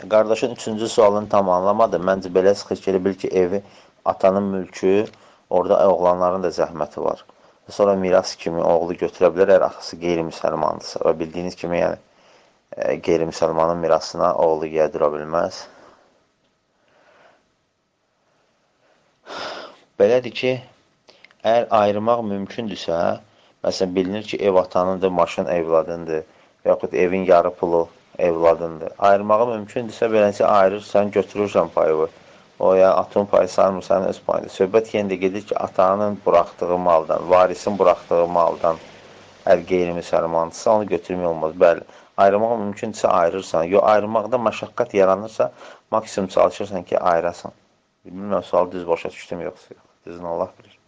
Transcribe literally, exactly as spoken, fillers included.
Qardaşın üçüncü sualını tam anlamadı. Məncə belə çıxış ki, elə bil ki, evi atanın mülkü, orada oğlanların da zəhməti var. Sonra miras kimi oğlu götürə bilər, əgər atası qeyri-müsəlmandırsa. Və bildiyiniz kimi, yəni, e, qeyri-müsəlmanın mirasına oğlu gədirə bilməz. Belədir ki, əgər ayırmaq mümkündürsə, məsələn, bilinir ki, ev atanındır, maşın evladındır, və yaxud evin yarı pulu evladındır. Ayırmağı mümkündürsə, beləncə ayırırsan, götürürsən payı. O ya atın payı sarmırsan öz payında. Söhbət yenə də gedir ki, atanın buraxdığı maldan, varisin buraxdığı maldan əgər qeyri-müsəlmandırsa, onu götürmək olmaz. Bəli, ayırmaq mümkündürsə ayırırsan. Yox, ayırmaqda məşəqqət yaranırsa, maksimum çalışırsan ki, ayırasan. Bilmirəm, sual düz başa düşdüm yoxsa yox. Düzünü Allah bilir.